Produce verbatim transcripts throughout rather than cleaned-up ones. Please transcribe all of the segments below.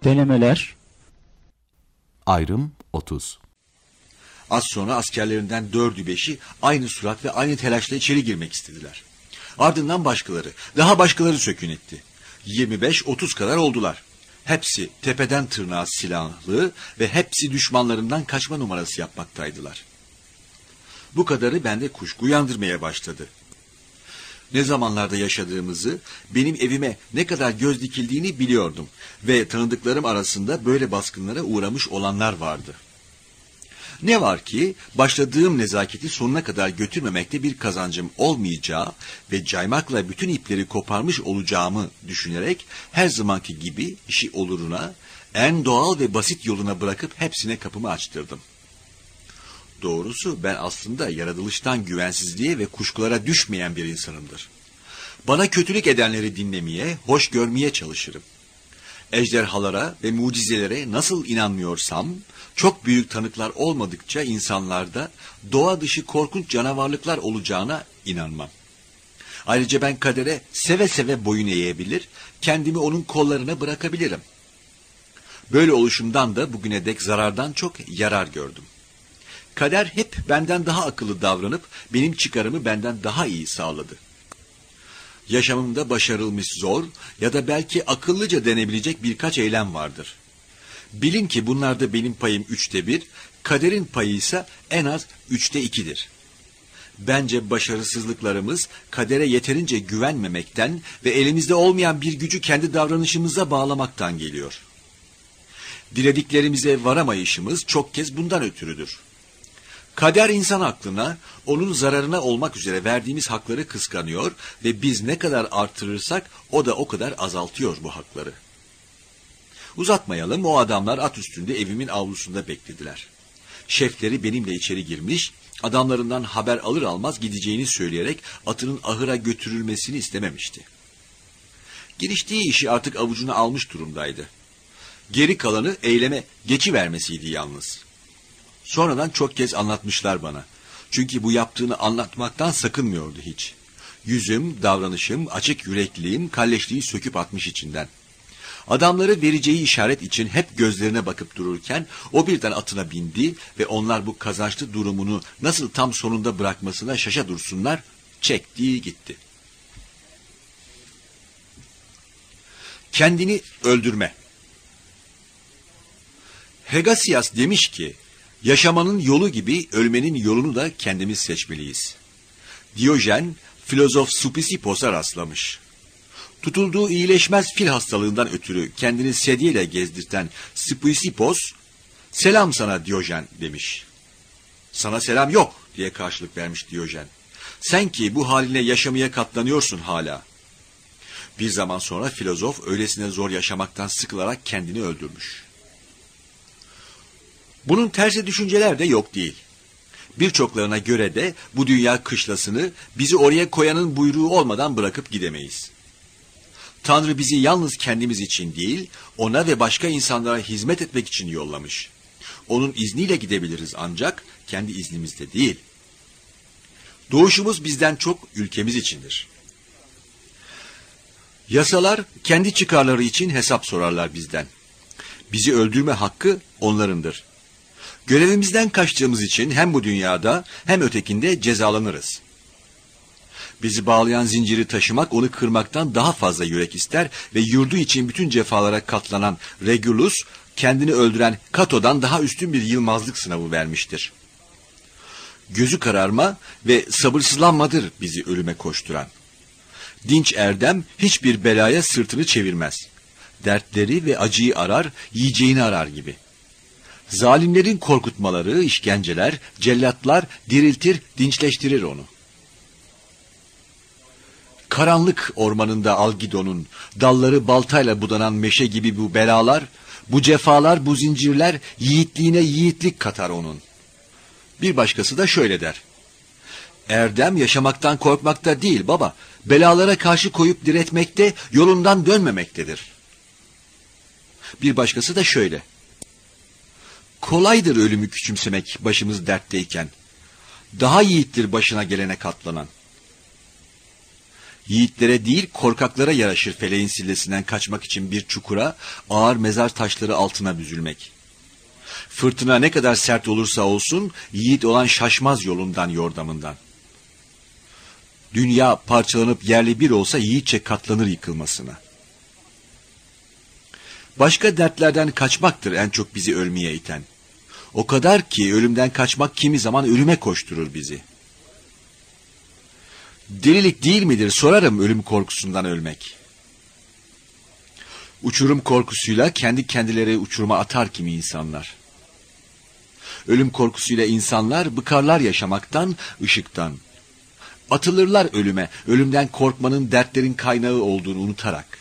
Denemeler. Ayrım otuz. Az sonra askerlerinden dördü beşi aynı surat ve aynı telaşla içeri girmek istediler. Ardından başkaları, daha başkaları sökün etti. yirmi beş otuz kadar oldular. Hepsi tepeden tırnağa silahlı ve hepsi düşmanlarından kaçma numarası yapmaktaydılar. Bu kadarı bende kuşku uyandırmaya başladı. Ne zamanlarda yaşadığımızı, benim evime ne kadar göz dikildiğini biliyordum ve tanıdıklarım arasında böyle baskınlara uğramış olanlar vardı. Ne var ki başladığım nezaketi sonuna kadar götürmemekte bir kazancım olmayacağı ve caymakla bütün ipleri koparmış olacağımı düşünerek her zamanki gibi işi oluruna, en doğal ve basit yoluna bırakıp hepsine kapımı açtırdım. Doğrusu ben aslında yaratılıştan güvensizliğe ve kuşkulara düşmeyen bir insanımdır. Bana kötülük edenleri dinlemeye, hoş görmeye çalışırım. Ejderhalara ve mucizelere nasıl inanmıyorsam, çok büyük tanıklar olmadıkça insanlarda doğa dışı korkunç canavarlıklar olacağına inanmam. Ayrıca ben kadere seve seve boyun eğebilir, kendimi onun kollarına bırakabilirim. Böyle oluşumdan da bugüne dek zarardan çok yarar gördüm. Kader hep benden daha akıllı davranıp benim çıkarımı benden daha iyi sağladı. Yaşamımda başarılmış zor ya da belki akıllıca denebilecek birkaç eylem vardır. Bilin ki bunlarda benim payım üçte bir, kaderin payı ise en az üçte ikidir. Bence başarısızlıklarımız kadere yeterince güvenmemekten ve elimizde olmayan bir gücü kendi davranışımıza bağlamaktan geliyor. Dilediklerimize varamayışımız çok kez bundan ötürüdür. Kader insan aklına, onun zararına olmak üzere verdiğimiz hakları kıskanıyor ve biz ne kadar artırırsak o da o kadar azaltıyor bu hakları. Uzatmayalım, o adamlar at üstünde evimin avlusunda beklediler. Şefleri benimle içeri girmiş, adamlarından haber alır almaz gideceğini söyleyerek atının ahıra götürülmesini istememişti. Giriştiği işi artık avucuna almış durumdaydı. Geri kalanı eyleme geçivermesiydi yalnız. Sonradan çok kez anlatmışlar bana. Çünkü bu yaptığını anlatmaktan sakınmıyordu hiç. Yüzüm, davranışım, açık yürekliliğim kalleşliği söküp atmış içinden. Adamları vereceği işaret için hep gözlerine bakıp dururken o birden atına bindi ve onlar bu kazançlı durumunu nasıl tam sonunda bırakmasına şaşa dursunlar, çekti gitti. Kendini öldürme. Hegasias demiş ki, yaşamanın yolu gibi ölmenin yolunu da kendimiz seçmeliyiz. Diyojen, filozof Spisipos'a rastlamış. Tutulduğu iyileşmez fil hastalığından ötürü kendini sedyeyle gezdirten Spisipos, "Selam sana Diyojen" demiş. "Sana selam yok" diye karşılık vermiş Diyojen. "Sen ki bu haline yaşamaya katlanıyorsun hala." Bir zaman sonra filozof öylesine zor yaşamaktan sıkılarak kendini öldürmüş. Bunun tersi düşünceler de yok değil. Birçoklarına göre de bu dünya kışlasını bizi oraya koyanın buyruğu olmadan bırakıp gidemeyiz. Tanrı bizi yalnız kendimiz için değil, ona ve başka insanlara hizmet etmek için yollamış. Onun izniyle gidebiliriz ancak kendi iznimizde değil. Doğuşumuz bizden çok ülkemiz içindir. Yasalar kendi çıkarları için hesap sorarlar bizden. Bizi öldürme hakkı onlarındır. Görevimizden kaçtığımız için hem bu dünyada hem ötekinde cezalanırız. Bizi bağlayan zinciri taşımak onu kırmaktan daha fazla yürek ister ve yurdu için bütün cefalara katlanan Regulus, kendini öldüren Cato'dan daha üstün bir yılmazlık sınavı vermiştir. Gözü kararma ve sabırsızlanmadır bizi ölüme koşturan. Dinç erdem hiçbir belaya sırtını çevirmez. Dertleri ve acıyı arar, yiyeceğini arar gibi. Zalimlerin korkutmaları, işkenceler, cellatlar diriltir, dinçleştirir onu. Karanlık ormanında Algidon'un, dalları baltayla budanan meşe gibi bu belalar, bu cefalar, bu zincirler yiğitliğine yiğitlik katar onun. Bir başkası da şöyle der: "Erdem yaşamaktan korkmakta değil baba, belalara karşı koyup diretmekte, yolundan dönmemektedir." Bir başkası da şöyle: "Kolaydır ölümü küçümsemek başımız dertteyken. Daha yiğittir başına gelene katlanan." Yiğitlere değil korkaklara yaraşır feleğin sillesinden kaçmak için bir çukura, ağır mezar taşları altına büzülmek. Fırtına ne kadar sert olursa olsun yiğit olan şaşmaz yolundan yordamından. Dünya parçalanıp yerli bir olsa yiğitçe katlanır yıkılmasına. Başka dertlerden kaçmaktır en çok bizi ölmeye iten. O kadar ki ölümden kaçmak kimi zaman ölüme koşturur bizi. Delilik değil midir sorarım ölüm korkusundan ölmek. Uçurum korkusuyla kendi kendileri uçuruma atar kimi insanlar. Ölüm korkusuyla insanlar bıkarlar yaşamaktan, ışıktan. Atılırlar ölüme, ölümden korkmanın dertlerin kaynağı olduğunu unutarak.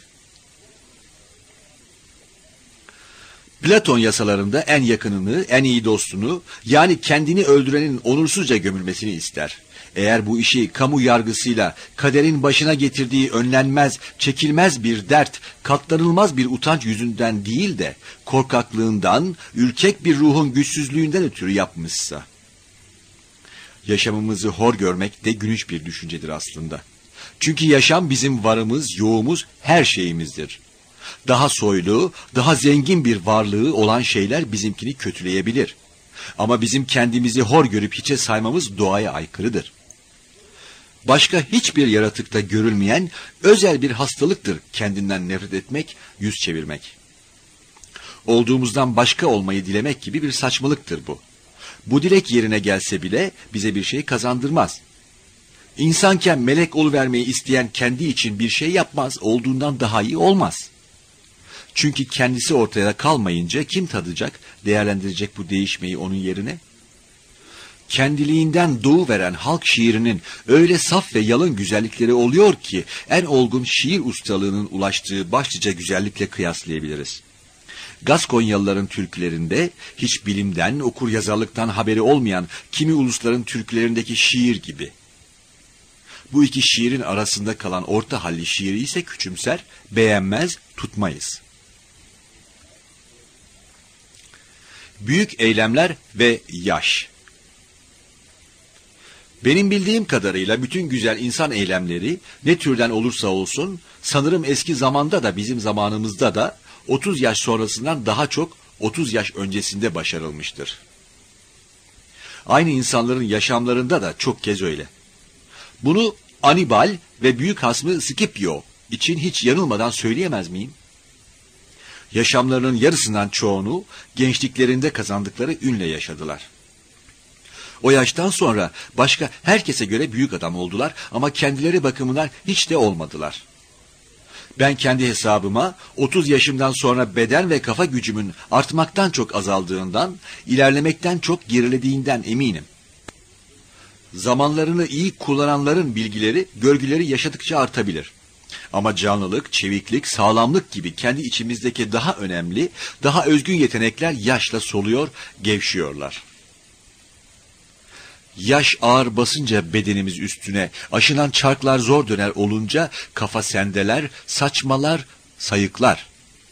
Platon yasalarında en yakınını, en iyi dostunu, yani kendini öldürenin onursuzca gömülmesini ister. Eğer bu işi kamu yargısıyla, kaderin başına getirdiği önlenmez, çekilmez bir dert, katlanılmaz bir utanç yüzünden değil de, korkaklığından, ürkek bir ruhun güçsüzlüğünden ötürü yapmışsa. Yaşamımızı hor görmek de gülünç bir düşüncedir aslında. Çünkü yaşam bizim varımız, yoğumuz, her şeyimizdir. Daha soylu, daha zengin bir varlığı olan şeyler bizimkini kötüleyebilir. Ama bizim kendimizi hor görüp hiçe saymamız doğaya aykırıdır. Başka hiçbir yaratıkta görülmeyen özel bir hastalıktır kendinden nefret etmek, yüz çevirmek. Olduğumuzdan başka olmayı dilemek gibi bir saçmalıktır bu. Bu dilek yerine gelse bile bize bir şey kazandırmaz. İnsanken melek oluvermeyi isteyen kendi için bir şey yapmaz, olduğundan daha iyi olmaz. Çünkü kendisi ortaya kalmayınca kim tadacak, değerlendirecek bu değişmeyi onun yerine? Kendiliğinden doğuveren halk şiirinin öyle saf ve yalın güzellikleri oluyor ki en olgun şiir ustalığının ulaştığı başlıca güzellikle kıyaslayabiliriz. Gaskonyalıların türkülerinde hiç bilimden, okur yazarlıktan haberi olmayan kimi ulusların türkülerindeki şiir gibi. Bu iki şiirin arasında kalan orta halli şiiri ise küçümser, beğenmez, tutmayız. Büyük eylemler ve yaş. Benim bildiğim kadarıyla bütün güzel insan eylemleri ne türden olursa olsun sanırım eski zamanda da bizim zamanımızda da otuz yaş sonrasından daha çok otuz yaş öncesinde başarılmıştır. Aynı insanların yaşamlarında da çok kez öyle. Bunu Anibal ve büyük hasmı Scipio için hiç yanılmadan söyleyemez miyim? Yaşamlarının yarısından çoğunu gençliklerinde kazandıkları ünle yaşadılar. O yaştan sonra başka herkese göre büyük adam oldular ama kendileri bakımından hiç de olmadılar. Ben kendi hesabıma otuz yaşımdan sonra beden ve kafa gücümün artmaktan çok azaldığından, ilerlemekten çok gerilediğinden eminim. Zamanlarını iyi kullananların bilgileri, görgüleri yaşadıkça artabilir. Ama canlılık, çeviklik, sağlamlık gibi kendi içimizdeki daha önemli, daha özgün yetenekler yaşla soluyor, gevşiyorlar. Yaş ağır basınca bedenimiz üstüne, aşınan çarklar zor döner olunca kafa sendeler, saçmalar, sayıklar.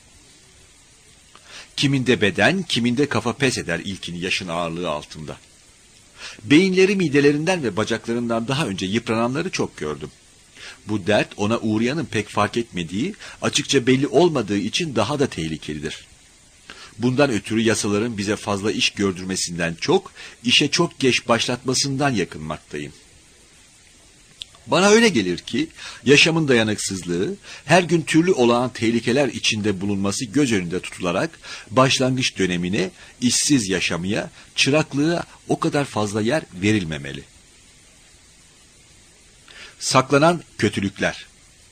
Kiminde beden, kiminde kafa pes eder ilkin yaşın ağırlığı altında. Beyinleri midelerinden ve bacaklarından daha önce yıprananları çok gördüm. Bu dert ona uğrayanın pek fark etmediği, açıkça belli olmadığı için daha da tehlikelidir. Bundan ötürü yasaların bize fazla iş gördürmesinden çok, işe çok geç başlatmasından yakınmaktayım. Bana öyle gelir ki, yaşamın dayanıksızlığı, her gün türlü olağan tehlikeler içinde bulunması göz önünde tutularak, başlangıç dönemine, işsiz yaşamaya, çıraklığa o kadar fazla yer verilmemeli. Saklanan kötülükler.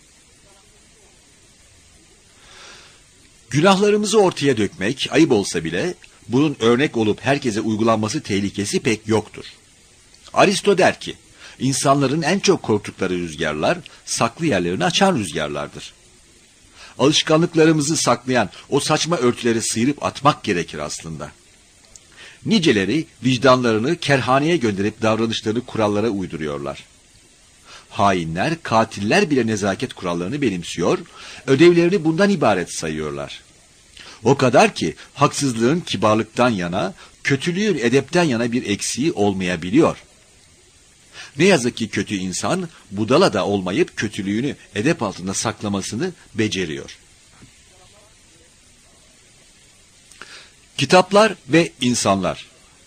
Günahlarımızı ortaya dökmek, ayıp olsa bile, bunun örnek olup herkese uygulanması tehlikesi pek yoktur. Aristo der ki, insanların en çok korktukları rüzgarlar, saklı yerlerini açan rüzgarlardır. Alışkanlıklarımızı saklayan o saçma örtüleri sıyırıp atmak gerekir aslında. Niceleri vicdanlarını kerhaneye gönderip davranışlarını kurallara uyduruyorlar. Hainler, katiller bile nezaket kurallarını benimsiyor, ödevlerini bundan ibaret sayıyorlar. O kadar ki haksızlığın kibarlıktan yana, kötülüğün edepten yana bir eksiği olmayabiliyor. Ne yazık ki kötü insan budala da olmayıp kötülüğünü edep altında saklamasını beceriyor. Kitaplar ve insanlar.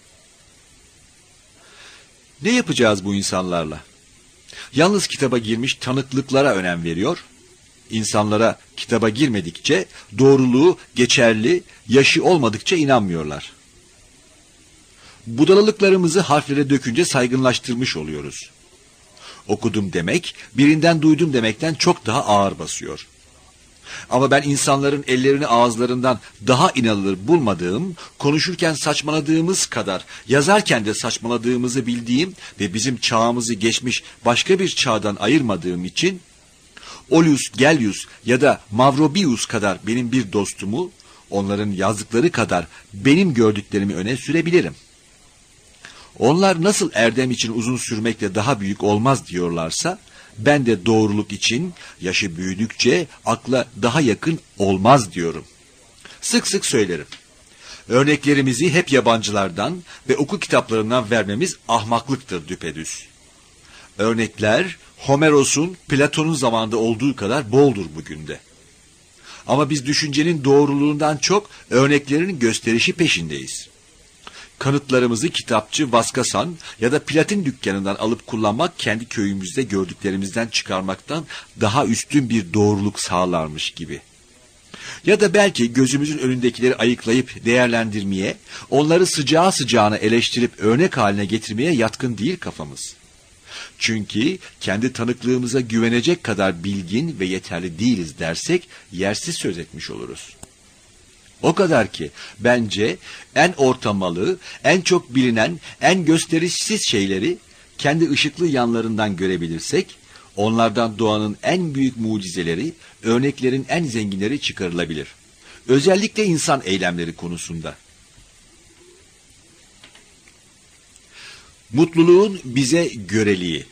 Ne yapacağız bu insanlarla? Yalnız kitaba girmiş tanıklıklara önem veriyor. İnsanlara kitaba girmedikçe, doğruluğu, geçerli, yaşı olmadıkça inanmıyorlar. Budalalıklarımızı harflere dökünce saygınlaştırmış oluyoruz. Okudum demek, birinden duydum demekten çok daha ağır basıyor. Ama ben insanların ellerini ağızlarından daha inanılır bulmadığım, konuşurken saçmaladığımız kadar, yazarken de saçmaladığımızı bildiğim ve bizim çağımızı geçmiş başka bir çağdan ayırmadığım için, Olius Gellius ya da Mavrobius kadar benim bir dostumu, onların yazdıkları kadar benim gördüklerimi öne sürebilirim. Onlar nasıl erdem için uzun sürmekle daha büyük olmaz diyorlarsa, ben de doğruluk için yaşı büyüdükçe akla daha yakın olmaz diyorum. Sık sık söylerim. Örneklerimizi hep yabancılardan ve oku kitaplarından vermemiz ahmaklıktır düpedüz. Örnekler Homeros'un, Platon'un zamanında olduğu kadar boldur bugün de. Ama biz düşüncenin doğruluğundan çok örneklerin gösterişi peşindeyiz. Kanıtlarımızı kitapçı Vaskasan ya da platin dükkanından alıp kullanmak kendi köyümüzde gördüklerimizden çıkarmaktan daha üstün bir doğruluk sağlarmış gibi. Ya da belki gözümüzün önündekileri ayıklayıp değerlendirmeye, onları sıcağı sıcağına eleştirip örnek haline getirmeye yatkın değil kafamız. Çünkü kendi tanıklığımıza güvenecek kadar bilgin ve yeterli değiliz dersek yersiz söz etmiş oluruz. O kadar ki bence en ortamalı, en çok bilinen, en gösterişsiz şeyleri kendi ışıklı yanlarından görebilirsek, onlardan doğanın en büyük mucizeleri, örneklerin en zenginleri çıkarılabilir. Özellikle insan eylemleri konusunda. Mutluluğun bize göreliği.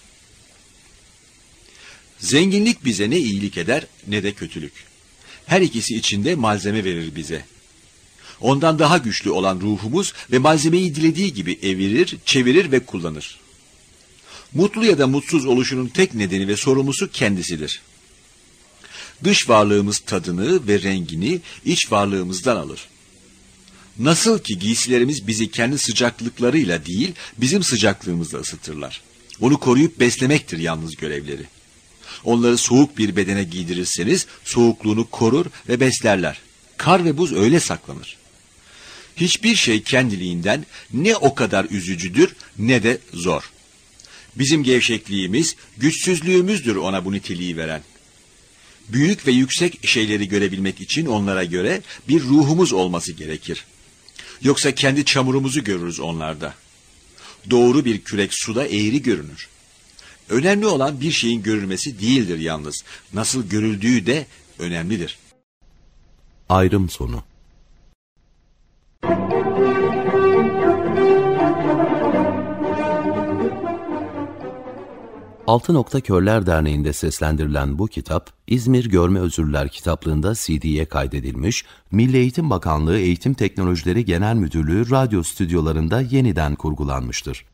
Zenginlik bize ne iyilik eder ne de kötülük. Her ikisi içinde malzeme verir bize. Ondan daha güçlü olan ruhumuz ve malzemeyi dilediği gibi evirir, çevirir ve kullanır. Mutlu ya da mutsuz oluşunun tek nedeni ve sorumlusu kendisidir. Dış varlığımız tadını ve rengini iç varlığımızdan alır. Nasıl ki giysilerimiz bizi kendi sıcaklıklarıyla değil, bizim sıcaklığımızla ısıtırlar. Onu koruyup beslemektir yalnız görevleri. Onları soğuk bir bedene giydirirseniz soğukluğunu korur ve beslerler. Kar ve buz öyle saklanır. Hiçbir şey kendiliğinden ne o kadar üzücüdür ne de zor. Bizim gevşekliğimiz, güçsüzlüğümüzdür ona bu niteliği veren. Büyük ve yüksek şeyleri görebilmek için onlara göre bir ruhumuz olması gerekir. Yoksa kendi çamurumuzu görürüz onlarda. Doğru bir kürek suda eğri görünür. Önemli olan bir şeyin görülmesi değildir yalnız. Nasıl görüldüğü de önemlidir. Ayrım sonu. Altı Nokta Körler Derneği'nde seslendirilen bu kitap, İzmir Görme Özürler kitaplığında C D'ye kaydedilmiş, Milli Eğitim Bakanlığı Eğitim Teknolojileri Genel Müdürlüğü radyo stüdyolarında yeniden kurgulanmıştır.